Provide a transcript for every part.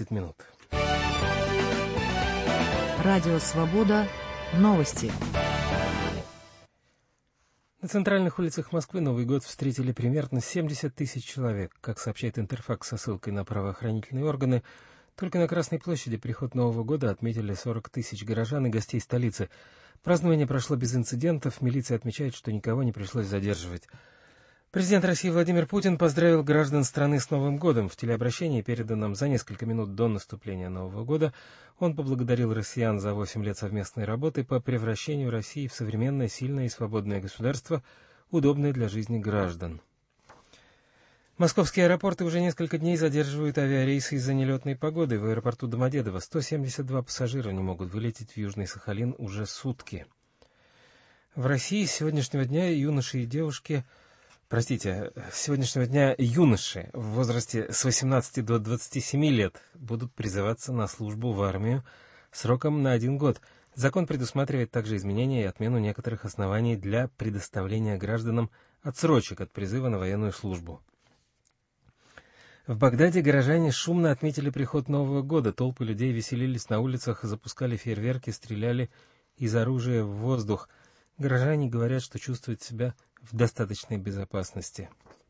15 минут. Радио «Свобода». Новости. На центральных улицах Москвы Новый год встретили примерно 70 тысяч человек. Как сообщает Интерфакс со ссылкой на правоохранительные органы, только на Красной площади приход Нового года отметили 40 тысяч горожан и гостей столицы. Празднование прошло без инцидентов, милиция отмечает, что никого не пришлось задерживать. Президент России Владимир Путин поздравил граждан страны с Новым годом. В телеобращении, переданном за несколько минут до наступления Нового года, он поблагодарил россиян за 8 лет совместной работы по превращению России в современное, сильное и свободное государство, удобное для жизни граждан. Московские аэропорты уже несколько дней задерживают авиарейсы из-за нелетной погоды. В аэропорту Домодедово 172 пассажира не могут вылететь в Южный Сахалин уже сутки. В России с сегодняшнего дня юноши в возрасте с 18 до 27 лет будут призываться на службу в армию сроком на 1 год. Закон предусматривает также изменения и отмену некоторых оснований для предоставления гражданам отсрочек от призыва на военную службу. В Багдаде горожане шумно отметили приход Нового года. Толпы людей веселились на улицах, запускали фейерверки, стреляли из оружия в воздух. Горожане говорят, что чувствуют себя в достаточной безопасности.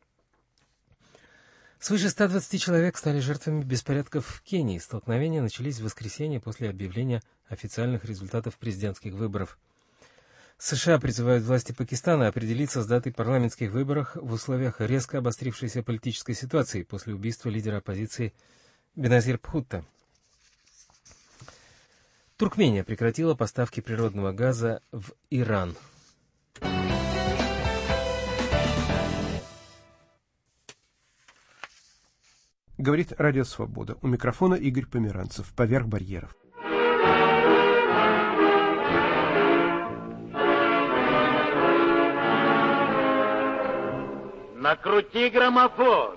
Свыше 120 человек стали жертвами беспорядков в Кении. Столкновения начались в воскресенье после объявления официальных результатов президентских выборов. США призывают власти Пакистана определиться с датой парламентских выборов в условиях резко обострившейся политической ситуации после убийства лидера оппозиции Беназир Бхутто. Туркмения прекратила поставки природного газа в Иран. Говорит Радио Свобода. У микрофона Игорь Померанцев. Поверх барьеров. Накрути граммофон.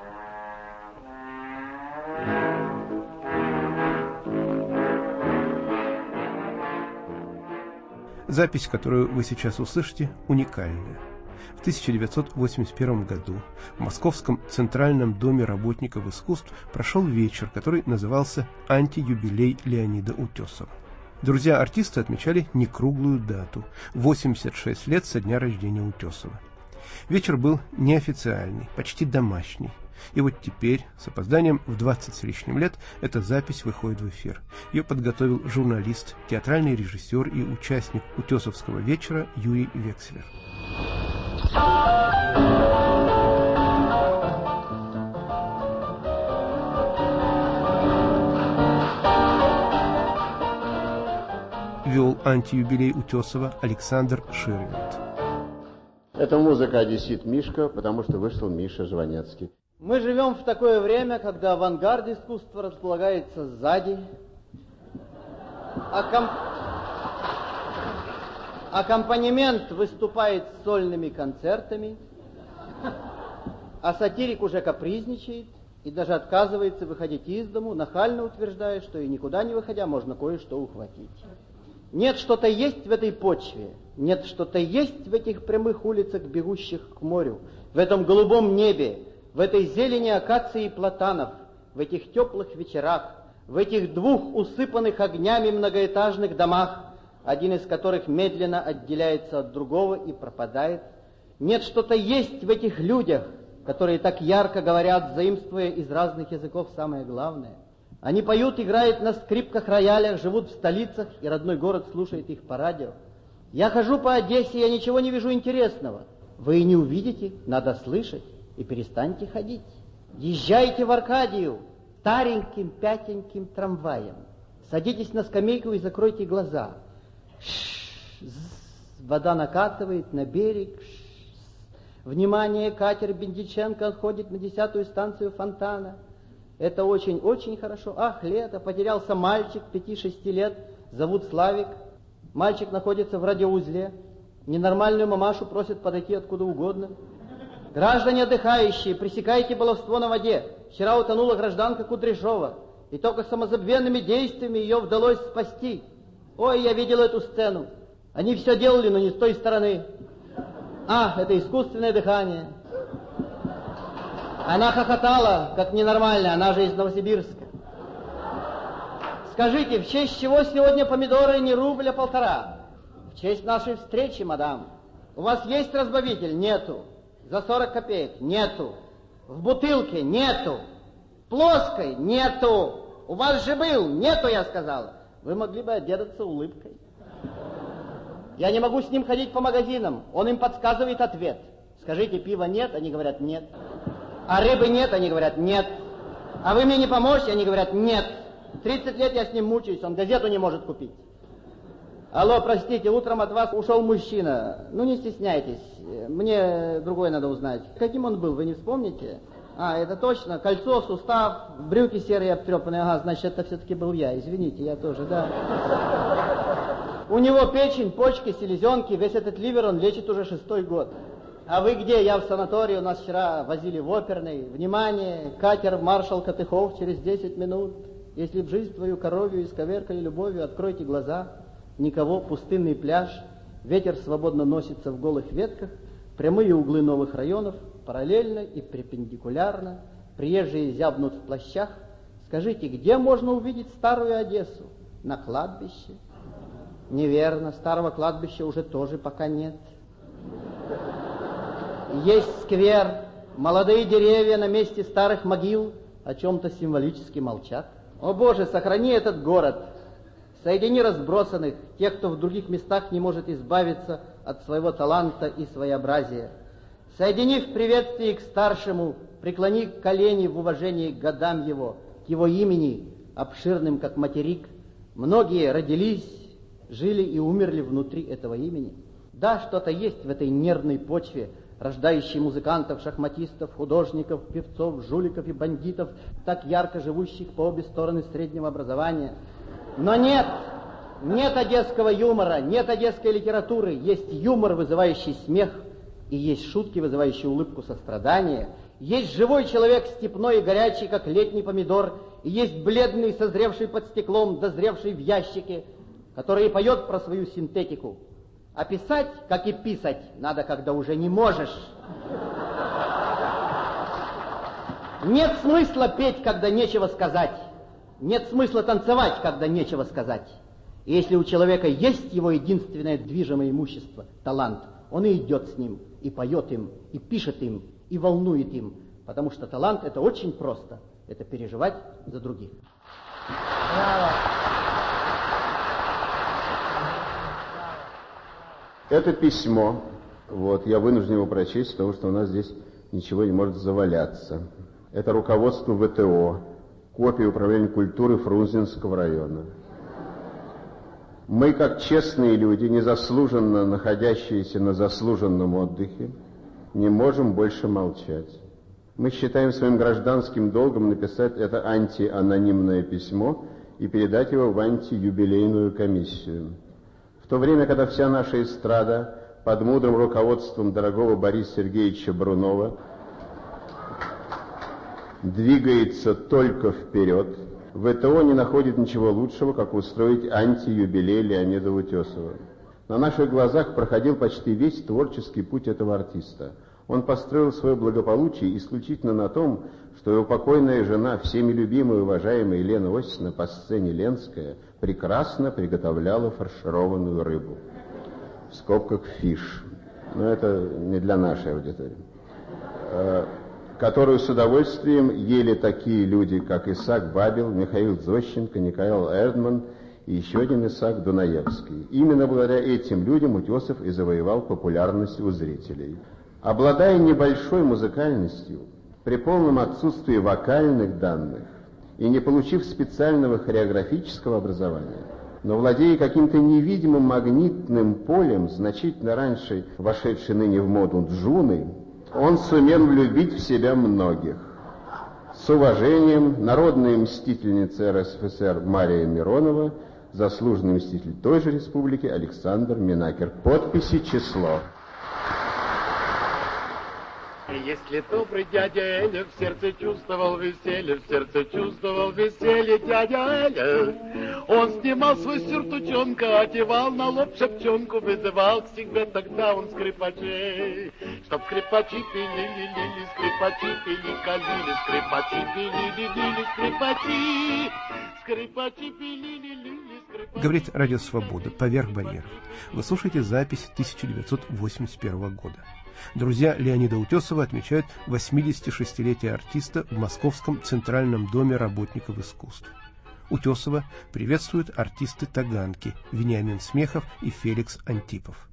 Запись, которую вы сейчас услышите, уникальная. В 1981 году в Московском Центральном доме работников искусств прошел вечер, который назывался «Антиюбилей Леонида Утесова». Друзья артиста отмечали некруглую дату – 86 лет со дня рождения Утесова. Вечер был неофициальный, почти домашний. И вот теперь, с опозданием в 20 с лишним лет, эта запись выходит в эфир. Ее подготовил журналист, театральный режиссер и участник Утесовского вечера Юрий Векслер. Вел антиюбилей Утесова Александр Ширвинд. Это музыка «Одессит Мишка», потому что вышел Миша Жванецкий. Мы живем в такое время, когда авангард искусства располагается сзади, аккомпанемент выступает с сольными концертами, а сатирик уже капризничает и даже отказывается выходить из дому, нахально утверждая, что и никуда не выходя можно кое-что ухватить. Нет, что-то есть в этой почве, нет, что-то есть в этих прямых улицах, бегущих к морю, в этом голубом небе, в этой зелени акаций и платанов, в этих теплых вечерах, в этих 2 усыпанных огнями многоэтажных домах, один из которых медленно отделяется от другого и пропадает. Нет, что-то есть в этих людях, которые так ярко говорят, заимствуя из разных языков самое главное. Они поют, играют на скрипках, роялях, живут в столицах, и родной город слушает их по радио. Я хожу по Одессе, я ничего не вижу интересного. Вы не увидите, надо слышать, и перестаньте ходить. Езжайте в Аркадию стареньким пятеньким трамваем. Садитесь на скамейку и закройте глаза. Вода накатывает на берег. Внимание, катер Бендиченко отходит на 10-ю станцию фонтана. Это очень-очень хорошо. Ах, лето, потерялся мальчик 5-6 лет, зовут Славик. Мальчик находится в радиоузле. Ненормальную мамашу просят подойти откуда угодно. Граждане отдыхающие, пресекайте баловство на воде. Вчера утонула гражданка Кудряшова, и только самозабвенными действиями ее удалось спасти. Ой, я видел эту сцену. Они все делали, но не с той стороны. Это искусственное дыхание. Она хохотала, как ненормально, она же из Новосибирска. Скажите, в честь чего сегодня помидоры не рубль, а полтора? В честь нашей встречи, мадам. У вас есть разбавитель? Нету. За 40 копеек? Нету. В бутылке? Нету. Плоской? Нету. У вас же был? Нету, я сказал. Вы могли бы отделаться улыбкой. Я не могу с ним ходить по магазинам. Он им подсказывает ответ. Скажите, пива нет? Они говорят нет. А рыбы нет? Они говорят нет. А вы мне не поможете? Они говорят нет. 30 лет я с ним мучаюсь, он газету не может купить. Алло, простите, утром от вас ушел мужчина. Ну, не стесняйтесь, мне другое надо узнать. Каким он был, вы не вспомните? А, это точно, кольцо, сустав, брюки серые обтрепанные. Ага, значит, это все-таки был я, извините, я тоже, да. У него печень, почки, селезенки, весь этот ливер он лечит уже 6-й год. А вы где? Я в санатории, у нас вчера возили в оперный. Внимание, катер маршал Катыхов через 10 минут. Если б жизнь твою коровью исковеркали любовью, откройте глаза. Никого, пустынный пляж, ветер свободно носится в голых ветках, прямые углы новых районов, параллельно и перпендикулярно, приезжие зябнут в плащах. Скажите, где можно увидеть старую Одессу? На кладбище? Неверно, старого кладбища уже тоже пока нет. Есть сквер, молодые деревья на месте старых могил о чем-то символически молчат. О Боже, сохрани этот город, соедини разбросанных, тех, кто в других местах не может избавиться от своего таланта и своеобразия. Соедини в приветствии к старшему, преклони колени в уважении к годам его, к его имени, обширным как материк. Многие родились, жили и умерли внутри этого имени. Да, что-то есть в этой нервной почве, рождающей музыкантов, шахматистов, художников, певцов, жуликов и бандитов, так ярко живущих по обе стороны среднего образования. Но нет одесского юмора, нет одесской литературы. Есть юмор, вызывающий смех, и есть шутки, вызывающие улыбку сострадания. Есть живой человек, степной и горячий, как летний помидор, и есть бледный, созревший под стеклом, дозревший в ящике, который поет про свою синтетику. А писать, как и писать, надо, когда уже не можешь. Нет смысла петь, когда нечего сказать. Нет смысла танцевать, когда нечего сказать. И если у человека есть его единственное движимое имущество, талант, он и идет с ним, и поет им, и пишет им, и волнует им. Потому что талант — это очень просто. Это переживать за других. Браво. Это письмо, я вынужден его прочесть, потому что у нас здесь ничего не может заваляться. Это руководство ВТО, копия управления культуры Фрунзенского района. Мы, как честные люди, незаслуженно находящиеся на заслуженном отдыхе, не можем больше молчать. Мы считаем своим гражданским долгом написать это антианонимное письмо и передать его в антиюбилейную комиссию. В то время, когда вся наша эстрада под мудрым руководством дорогого Бориса Сергеевича Брунова двигается только вперед, ВТО не находит ничего лучшего, как устроить антиюбилей Леонида Утесова. На наших глазах проходил почти весь творческий путь этого артиста. Он построил свое благополучие исключительно на том, что его покойная жена, всеми любимая и уважаемая Елена Осиповна по сцене Ленская, прекрасно приготовляла фаршированную рыбу. В скобках фиш. Но это не для нашей аудитории. Которую с удовольствием ели такие люди, как Исаак Бабел, Михаил Зощенко, Николай Эрдман и еще один Исаак Дунаевский. Именно благодаря этим людям Утесов и завоевал популярность у зрителей. Обладая небольшой музыкальностью, при полном отсутствии вокальных данных и не получив специального хореографического образования, но владея каким-то невидимым магнитным полем, значительно раньше вошедшей ныне в моду джуны, он сумел влюбить в себя многих. С уважением, народная мстительница РСФСР Мария Миронова, заслуженный мститель той же республики Александр Минакер. Подписи, число. Если добрый дядя Эля в сердце чувствовал веселье, дядя Эля, он снимал свой сюртучонка, одевал на лоб шапчонку, вызывал к себе тогда он скрипачей, чтоб скрипачи пили, скрипачи пили, калили, скрипачи пили, скрипачи. скрипачи пили-ли-ли, скрипачи... Говорит Радио Свобода, поверх барьеров. Вы слушаете запись 1981 года. Друзья Леонида Утесова отмечают 86-летие артиста в Московском Центральном доме работников искусств. Утесова приветствуют артисты Таганки Вениамин Смехов и Феликс Антипов.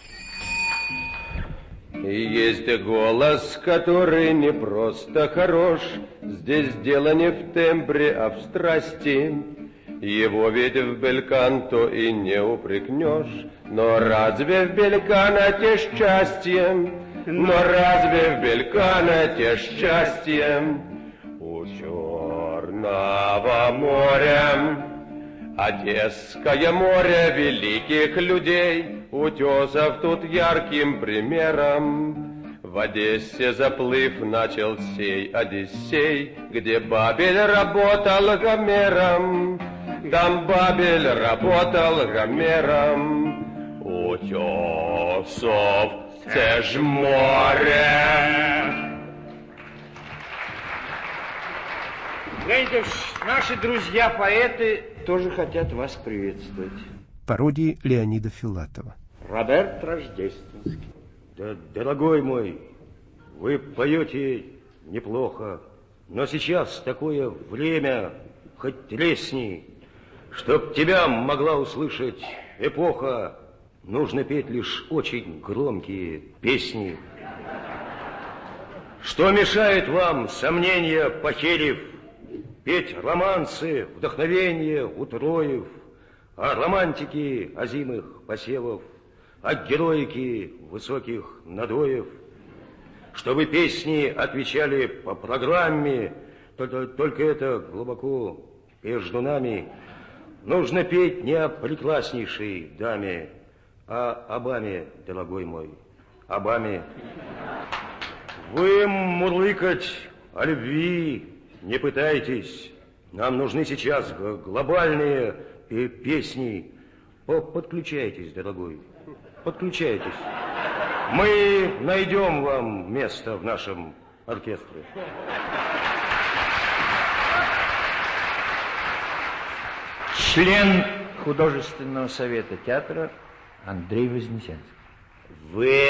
И есть голос, который не просто хорош, здесь дело не в тембре, а в страсти. Его ведь в бельканто и не упрекнешь, но разве в бельканате счастье? Но разве в бельканате счастье? У Черного моря, Одесское море великих людей, Утесов тут ярким примером. В Одессе заплыв начал сей Одиссей, где Бабель работал Гомером. Там Бабель работал Гомером. Утесов, це ж море. Леонид, наши друзья-поэты тоже хотят вас приветствовать. Пародии Леонида Филатова. Роберт Рождественский. Да, дорогой мой, вы поете неплохо, но сейчас такое время, хоть тресни, чтоб тебя могла услышать эпоха, нужно петь лишь очень громкие песни. Что мешает вам, сомнения похерив, петь романсы, вдохновение утроив, о романтике озимых посевов, о героике высоких надоев, чтобы песни отвечали по программе, только это глубоко между нами. Нужно петь не о прекраснейшей даме, а об Аме, дорогой мой, об Аме. Вы мурлыкать о любви не пытайтесь. Нам нужны сейчас глобальные песни. Подключайтесь, дорогой, подключайтесь. Мы найдем вам место в нашем оркестре. Член художественного совета театра Андрей Вознесенский. Вы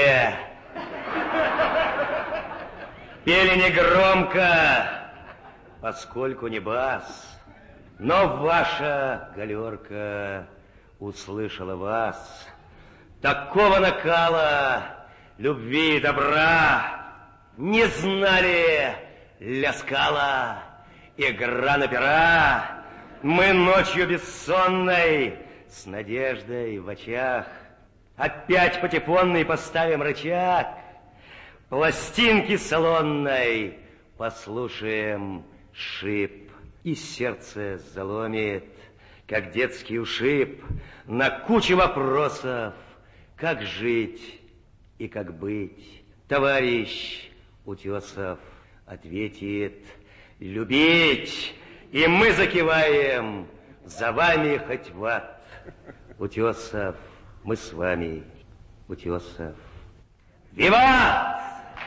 пели негромко, поскольку не бас, но ваша галерка услышала вас. Такого накала любви и добра не знали Ля Скала и Грана-Пера. Мы ночью бессонной, с надеждой в очах, опять патефонный поставим рычаг, пластинки салонной послушаем шип, и сердце заломит, как детский ушиб, на куче вопросов, как жить и как быть. Товарищ Утесов ответит: любить. И мы закиваем: за вами хоть в ад. Утесов, мы с вами. Утесов, виват!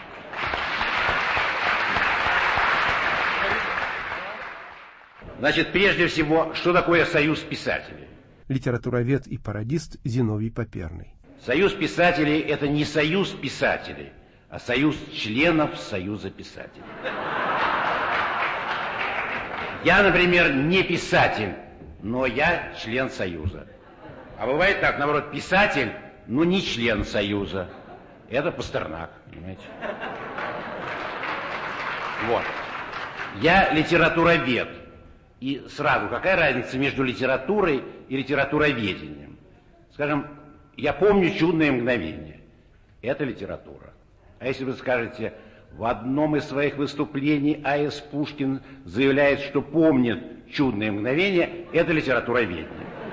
Значит, прежде всего, что такое союз писателей? Литературовед и пародист Зиновий Поперный. Союз писателей – это не союз писателей, а союз членов Союза писателей. Я, например, не писатель, но я член Союза. А бывает так, наоборот, писатель, но не член Союза. Это Пастернак, понимаете? Вот. Я литературовед. И сразу, какая разница между литературой и литературоведением? Скажем, я помню «Чудное мгновение». Это литература. А если вы скажете, в одном из своих выступлений А.С. Пушкин заявляет, что помнит «Чудное мгновение», это литературоведение.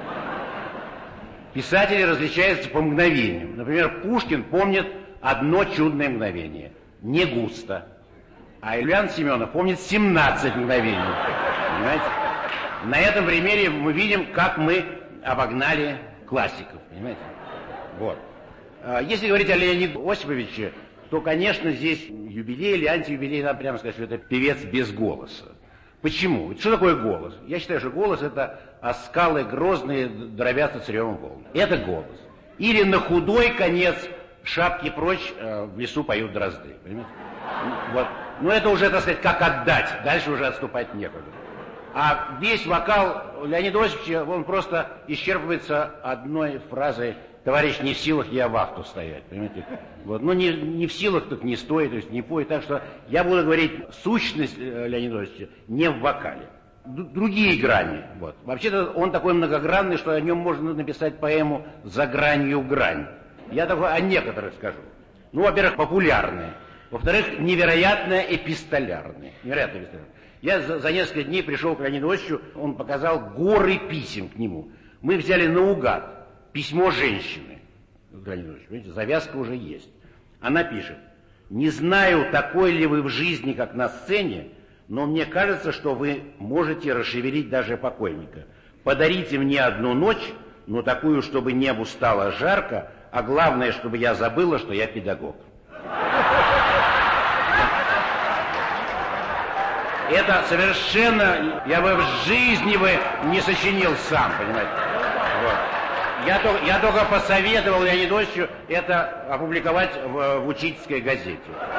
Писатели различаются по мгновениям. Например, Пушкин помнит одно чудное мгновение. Не густо. А Ильян Семенов помнит 17 мгновений. Понимаете? На этом примере мы видим, как мы обогнали классиков. Понимаете? Вот. Если говорить о Леониде Осиповиче, то, конечно, здесь юбилей или антиюбилей, надо прямо сказать, что это певец без голоса. Почему? Что такое голос? Я считаю, что голос — это оскалы грозные дробятся царевым волны. Это голос. Или на худой конец шапки прочь, в лесу поют дрозды. Понимаете? Вот. Но это уже, так сказать, как отдать. Дальше уже отступать некуда. А весь вокал Леонида Осиповича, он просто исчерпывается одной фразой: «Товарищ, не в силах я вахту стоять». Понимаете? Вот. Ну, не в силах, так не стой, то есть не пой. Так что я буду говорить сущность Леонида Осиповича не в вокале. Другие грани. Вот. Вообще-то он такой многогранный, что о нем можно написать поэму «За гранью грань». Я только о некоторых скажу. Ну, во-первых, популярные. Во-вторых, невероятно эпистолярные. Невероятно эпистолярные. Я за несколько дней пришел к Леониду Осиповичу, он показал горы писем к нему. Мы взяли наугад письмо женщины. Леонид Осипович, видите, завязка уже есть. Она пишет: «Не знаю, такой ли вы в жизни, как на сцене, но мне кажется, что вы можете расшевелить даже покойника. Подарите мне одну ночь, но такую, чтобы небу стало жарко, а главное, чтобы я забыла, что я педагог». Это совершенно, я бы в жизни не сочинил сам, понимаете. Вот. Я только посоветовал Леониду Осиповичу это опубликовать в учительской газете.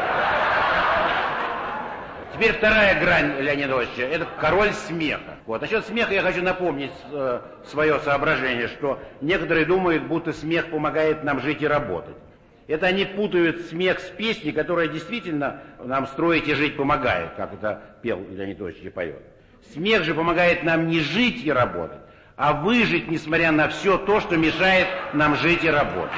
Теперь вторая грань Леонида Осиповича — это король смеха. Вот. Насчет смеха я хочу напомнить свое соображение, что некоторые думают, будто смех помогает нам жить и работать. Это они путают смех с песней, которая действительно нам строить и жить помогает, как это пел Леонид Осипович и поет. Смех же помогает нам не жить и работать, а выжить, несмотря на все то, что мешает нам жить и работать.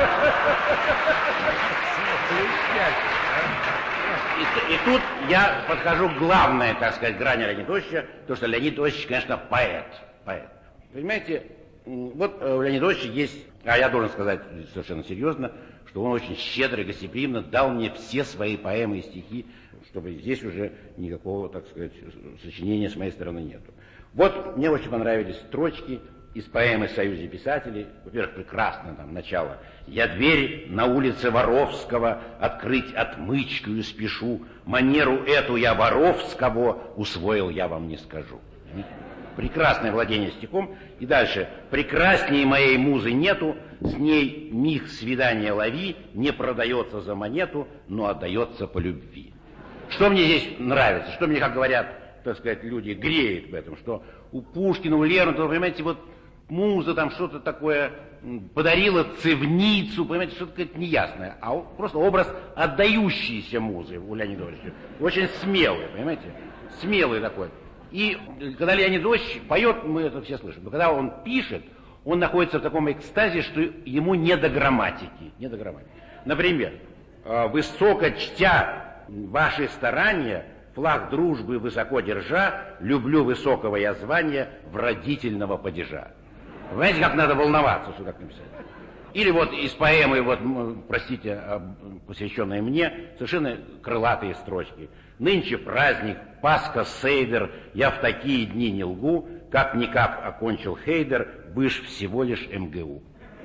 И тут я подхожу к главной, так сказать, грани Леонида Осиповича, то, что Леонид Осипович, конечно, поэт. Понимаете, вот у Леонида Осиповича есть, а я должен сказать совершенно серьезно, что он очень щедро и гостеприимно дал мне все свои поэмы и стихи, чтобы здесь уже никакого, так сказать, сочинения с моей стороны нету. Вот мне очень понравились строчки из поэмы «Союзе писателей». Во-первых, прекрасно там начало. «Я дверь на улице Воровского открыть отмычкою спешу, манеру эту я Воровского усвоил, я вам не скажу». Прекрасное владение стихом. И дальше. «Прекраснее моей музы нету, с ней миг свидания лови, не продается за монету, но отдается по любви». Что мне здесь нравится, что мне, как говорят, так сказать, люди, греет в этом, что у Пушкина, у Лермонтова, понимаете, вот муза там что-то такое подарила цивницу, понимаете, что-то какое-то неясное, а просто образ отдающейся музы у Леонида Осиповича. Очень смелый, понимаете, смелый такой. И когда Леонид Осипович поет, мы это все слышим, но когда он пишет, он находится в таком экстазе, что ему не до грамматики. Не до грамматики. Например, «Высоко чтя ваши старания, флаг дружбы высоко держа, люблю высокого я звания в родительного падежа». Знаете, как надо волноваться, что так написать? Или вот из поэмы, вот, простите, посвященной мне, совершенно крылатые строчки. «Нынче праздник, Пасха, Сейдер, я в такие дни не лгу, как-никак окончил Хейдер, выш всего лишь МГУ».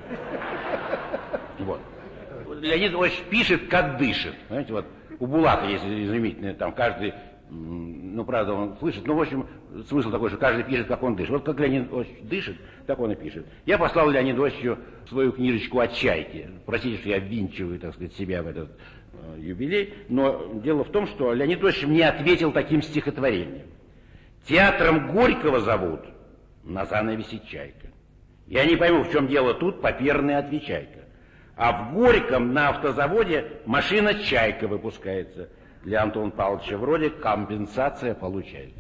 Вот. Леонид Осипович пишет, как дышит. Понимаете, вот у Булата есть изумительное, там каждый, ну, правда, он слышит, но, в общем, смысл такой, что каждый пишет, как он дышит. Вот как Леонид Осипович дышит, так он и пишет. Я послал Леониду Осиповичу свою книжечку о чайке. Простите, что я ввинчиваю, так сказать, себя в этот юбилей, но дело в том, что Леонид Осипович мне ответил таким стихотворением. «Театром Горького зовут, на занове висит чайка. Я не пойму, в чем дело тут, поперная отвечайка. А в Горьком на автозаводе машина «Чайка» выпускается. Для Антона Павловича вроде компенсация получается».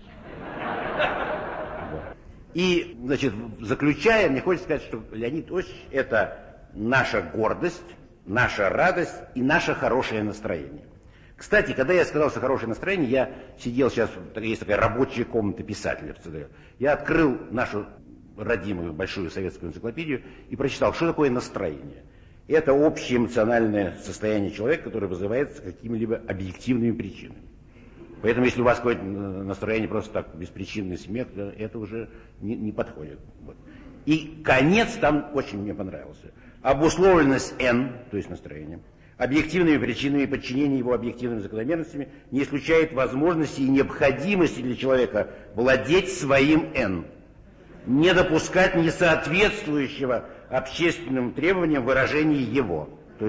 И, значит, заключая, мне хочется сказать, что Леонид Осипович — это наша гордость, наша радость и наше хорошее настроение. Кстати, когда я сказал, что хорошее настроение, я сидел сейчас, есть такая рабочая комната писателя в ЦДР. Я открыл нашу родимую большую советскую энциклопедию и прочитал, что такое настроение. Это общее эмоциональное состояние человека, которое вызывается какими-либо объективными причинами. Поэтому, если у вас какое-то настроение просто так, беспричинный смех, это уже не подходит. Вот. И конец там очень мне понравился. Обусловленность N, то есть настроение, объективными причинами и подчинение его объективным закономерностям не исключает возможности и необходимости для человека владеть своим «н», не допускать несоответствующего общественным требованиям выражения его, то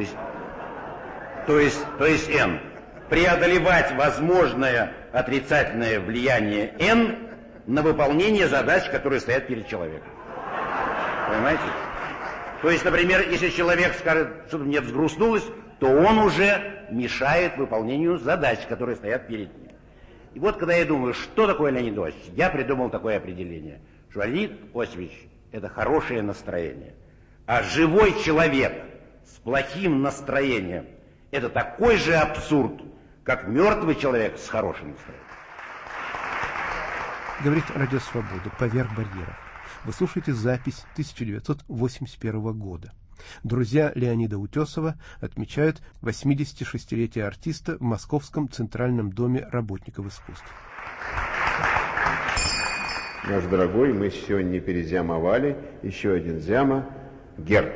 есть «н», преодолевать возможное отрицательное влияние «н» на выполнение задач, которые стоят перед человеком. Понимаете? То есть, например, если человек скажет, что-то мне взгрустнулось, то он уже мешает выполнению задач, которые стоят перед ним. И вот, когда я думаю, что такое Леонид Осипович, я придумал такое определение, что Леонид Осипович – это хорошее настроение, а живой человек с плохим настроением – это такой же абсурд, как мертвый человек с хорошим настроением. Говорит Радио Свобода «Поверх барьеров». Вы слушаете запись 1981 года. Друзья Леонида Утесова отмечают 86-летие артиста в Московском Центральном доме работников искусств. Наш дорогой, мы еще не перезямовали, еще один зяма — Герд.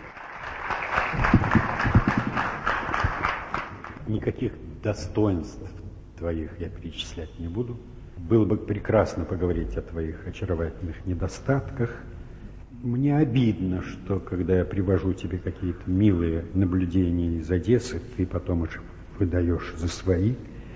Никаких достоинств твоих я перечислять не буду. Было бы прекрасно поговорить о твоих очаровательных недостатках. Мне обидно, что когда я привожу тебе какие-то милые наблюдения из Одессы, ты потом их выдаешь за свои.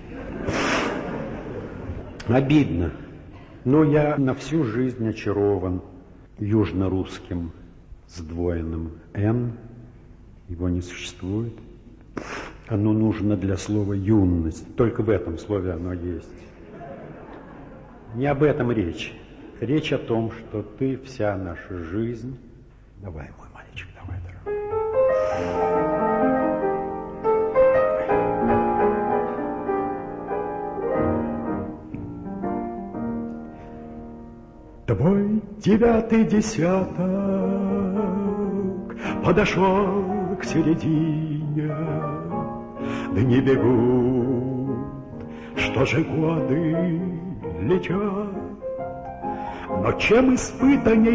Обидно. Но я на всю жизнь очарован южно-русским сдвоенным «н». Его не существует. Оно нужно для слова «юность». Только в этом слове оно есть. Не об этом речь. Речь о том, что ты вся наша жизнь. Давай, мой мальчик, давай, дорогой. Твой 9-й десяток подошел к середине. Дни бегут, что же годы летят. Но чем испытанней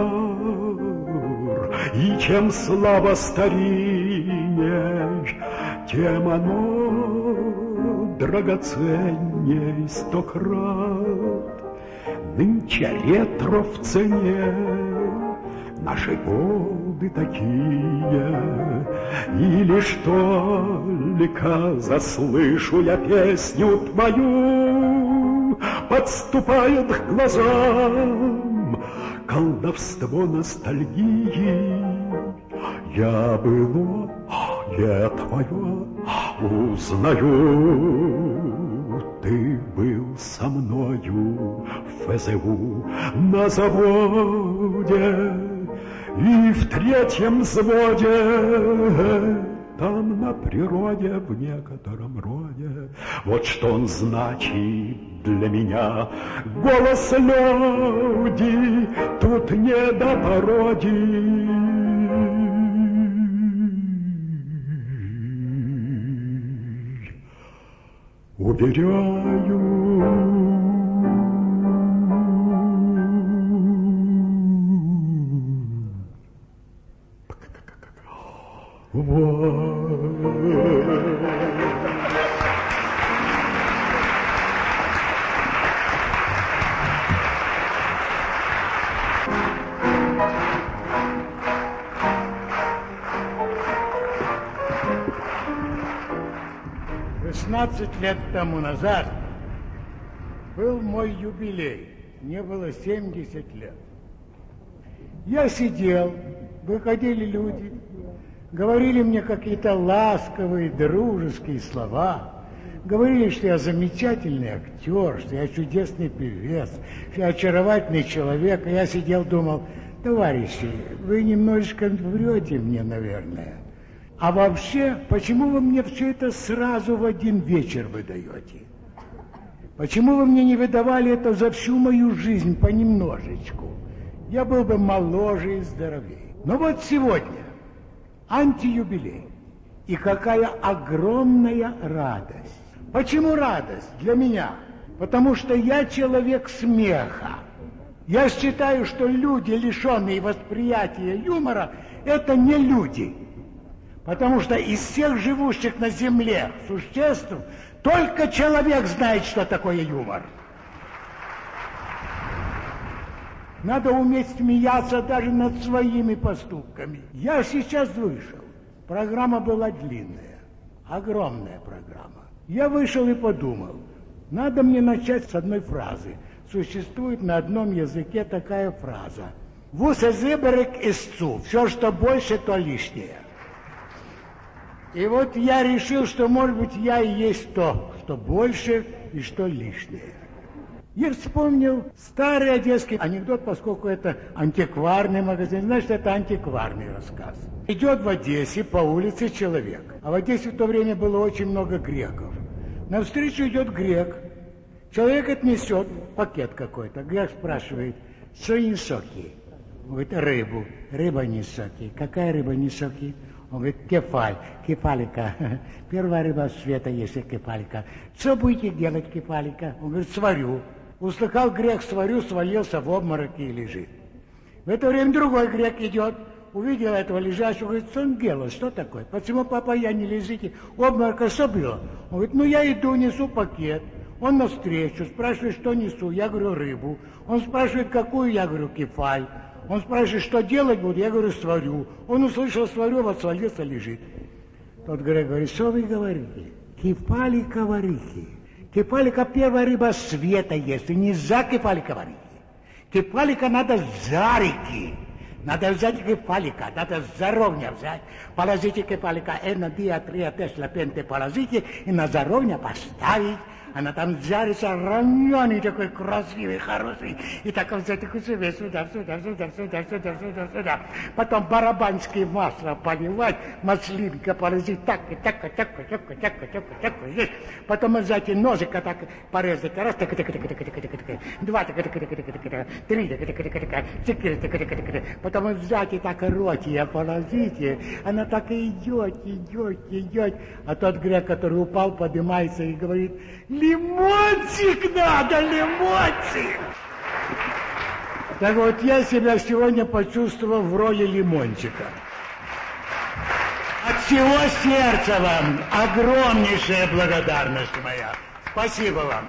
дар, и чем слава старинней, тем оно драгоценней 100 крат. Нынче ретро в цене, наши годы такие, и лишь только заслышу я песню твою, подступает к глазам колдовство ностальгии. Я было, я твое узнаю. Ты был со мною в ФЗУ на заводе и в 3-м взводе. Там на природе в некотором роде. Вот что он значит для меня. Голос люди, тут не до пародий. Уверяю, лет тому назад был мой юбилей. Мне было 70 лет. Я сидел, выходили люди, говорили мне какие-то ласковые, дружеские слова. Говорили, что я замечательный актер, что я чудесный певец, что я очаровательный человек. И я сидел, думал, товарищи, вы немножечко врете мне, наверное. А вообще, почему вы мне все это сразу в один вечер выдаете? Почему вы мне не выдавали это за всю мою жизнь понемножечку? Я был бы моложе и здоровее. Но вот сегодня антиюбилей. И какая огромная радость. Почему радость для меня? Потому что я человек смеха. Я считаю, что люди, лишенные восприятия юмора, это не люди. Потому что из всех живущих на земле существ только человек знает, что такое юмор. Надо уметь смеяться даже над своими поступками. Я сейчас вышел. Программа была длинная, огромная программа. Я вышел и подумал, надо мне начать с одной фразы. Существует на одном языке такая фраза. «Вусезеберек истцу». Все, что больше, то лишнее. И вот я решил, что, может быть, я и есть то, что больше и что лишнее. Я вспомнил старый одесский анекдот, поскольку это антикварный магазин, значит, это антикварный рассказ. Идет в Одессе по улице человек, а в Одессе в то время было очень много греков. Навстречу идет грек, человек отнесет пакет какой-то, грек спрашивает, что не соки? Он говорит, рыбу. Рыба не соки. Какая рыба не соки? Он говорит, кефаль, кефалика. Первая рыба света есть кефалика. Что будете делать, кефалика? Он говорит, сварю. Услыхал грек, сварю, свалился в обморок и лежит. В это время другой грек идет, увидел этого лежащего, говорит, что он делал, что такое? Почему, папа, я не лежите? Обморока что было? Он говорит, ну я иду, несу пакет. Он навстречу, спрашивает, что несу, я говорю, рыбу. Он спрашивает, какую, я говорю, кефаль. Он спрашивает, что делать буду, я говорю, сварю. Он услышал, сварю, вот свалился, лежит. Тот грек говорит, что вы говорите? Кефалика варики. Кефалика первая рыба света есть, и не за кефалика варики. Кефалика надо за реки. Надо взять кефалика, надо заровня взять. Положите кефалика, на диатрия тесла пенте положите, и на заровня поставить. Она там жарится, раненый такой красивый, хороший. И так он взять себе сюда. Потом барабанское масло поливать, маслинка положить, так. Здесь. Потом взять и ножика так порезать. Раз, два, три, потом взять и так ротия положите. Она так и идет. А тот грек, который упал, поднимается и говорит, лимончик надо, лимончик! Так вот, я себя сегодня почувствовал в роли лимончика. От всего сердца вам огромнейшая благодарность моя. Спасибо вам.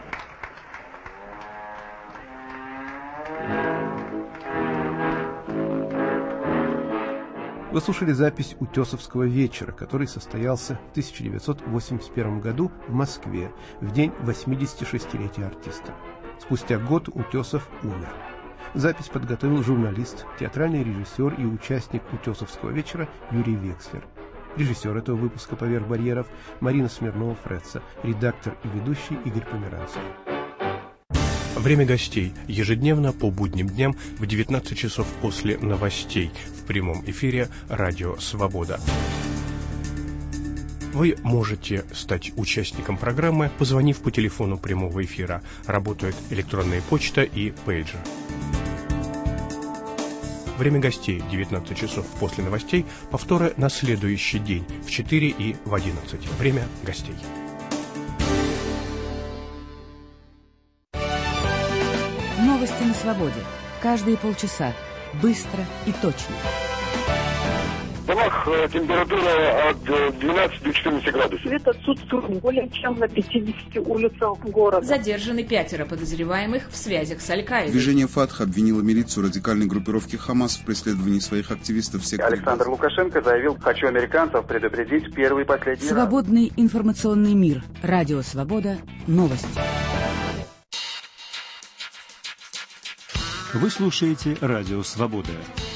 Вы слушали запись «Утесовского вечера», который состоялся в 1981 году в Москве, в день 86-летия артиста. Спустя год Утесов умер. Запись подготовил журналист, театральный режиссер и участник «Утесовского вечера» Юрий Векслер. Режиссер этого выпуска «Поверх барьеров» Марина Смирнова-Фретца, редактор и ведущий Игорь Померанцев. Время гостей ежедневно по будним дням в 19 часов после новостей в прямом эфире «Радио Свобода». Вы можете стать участником программы, позвонив по телефону прямого эфира. Работает электронная почта и пейджер. Время гостей 19 часов после новостей, повторы на следующий день в 4 и в 11. Время гостей. Новости на свободе. Каждые полчаса. Быстро и точно. В домах температура от 12 до 14 градусов. Свет отсутствует более чем на 50 улицах города. Задержаны 5 подозреваемых в связях с Аль-Каидой. Движение «Фатх» обвинило милицию радикальной группировки «Хамас» в преследовании своих активистов в секторе. Александр Лукашенко заявил: «Хочу американцев предупредить первый и последний раз». Свободный информационный мир. Радио Свобода. Новости. Вы слушаете «Радио Свобода».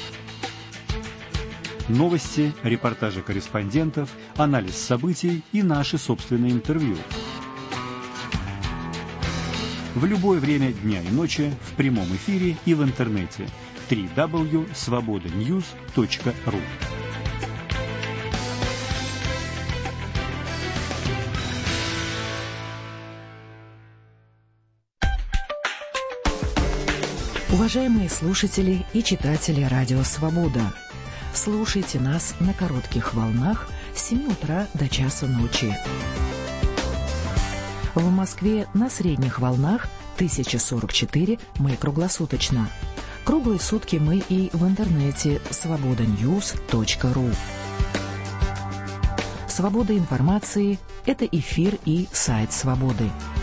Новости, репортажи корреспондентов, анализ событий и наши собственные интервью. В любое время дня и ночи в прямом эфире и в интернете. www.svobodanews.ru. Уважаемые слушатели и читатели «Радио Свобода», слушайте нас на коротких волнах с 7 утра до часу ночи. В Москве на средних волнах 1044 мы круглосуточно. Круглые сутки мы и в интернете svobodanews.ru. Свобода информации – это эфир и сайт «Свободы».